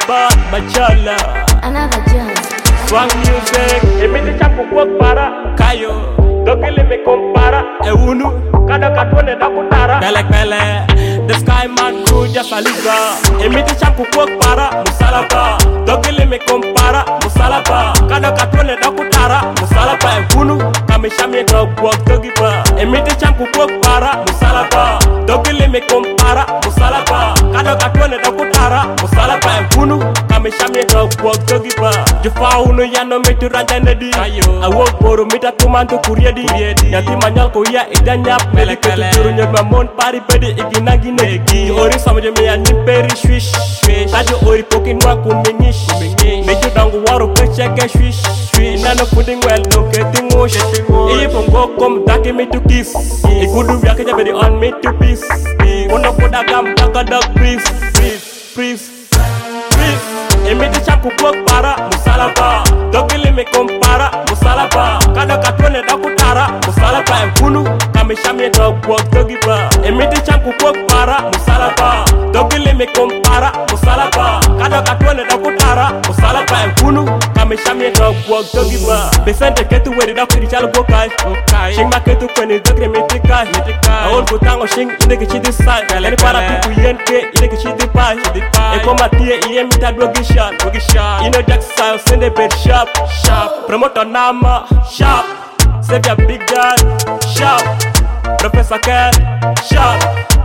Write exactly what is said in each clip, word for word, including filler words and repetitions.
Musalaba, Machala, Another jazz. Swang music, emiti chapu kwak para, Kayo, Dokili me compara, Eunu, Kada katwene dakutara, Bele Bele, the sky man crew just a liga, emiti chapu kwak para, Musalaba, Dokili me compara, Musalaba, Kada katwene dakutara, Musalaba, Eunu, Kamishami dog kwak togipa, emiti chapu kwak para, Musalaba, Dokili me compara, Musalaba, Kada katwene dakutara, Musalaba, Eunu, Kamishami dog kwak togipa, Jufa no yano metu rajane di I walk boro mita tumantu kuriedi Yati manyal ko ya idanyap Medike tujuru nyot mamon pari pedi iginagi negi Ori samje me ya nimperi swish Tajo ori pokin wa kumingish Meju dangu waro pecheke swish Nano pudding well no getting wash Iye pongo kom daki me to kiss Igudu yake jabedi on me to peace Uno kuda gam daka dog please Please, please, please Emiti chapu kwak para, Musalaba, Dokili me compara, Musalaba, Kada katwene dakutara, Musalaba, Eunu, Kamishami dog kwak togipa, Emiti chapu kwak para, Musalaba, Dokili me compara, Musalaba, Kada katwene dakutara, Musalaba, Eunu, Kamishami dog kwak togipa, Besente ketu wedi dakuri chalo bokai, Shing maketu kweni dokri mitikai, Aol butango shing ide kichidi sai, Eni para kuku yenke ide kichidi pai, Eko matie iye mita dwogi shot, you know Jack style, send a bit sharp, sharp. Promoter Nama, sharp. Save your big guy, sharp. Professor Ken, sharp.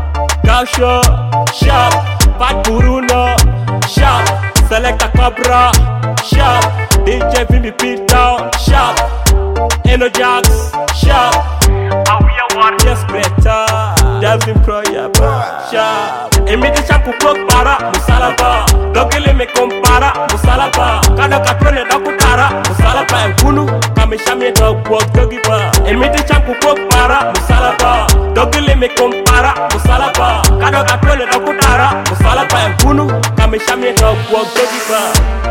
Gausho, sharp. Pat Bruno, sharp. Selecta Cobra, sharp. D J Vimy Pete Down, sharp. Eno Jax, sharp. Are we a one? Yes, better. Devin Proya, sharp. Emiti chapu kwak para, Musalaba. Dokili me compara, Musalaba, Kada katwene dakutara, Musalaba, Eunu, Kamishami dog kwak togipa, Emiti chapu kwak para, Musalaba, Dokili me compara, Musalaba, Kada katwene dakutara, Musalaba, Eunu, Kamishami dog kwak togipa.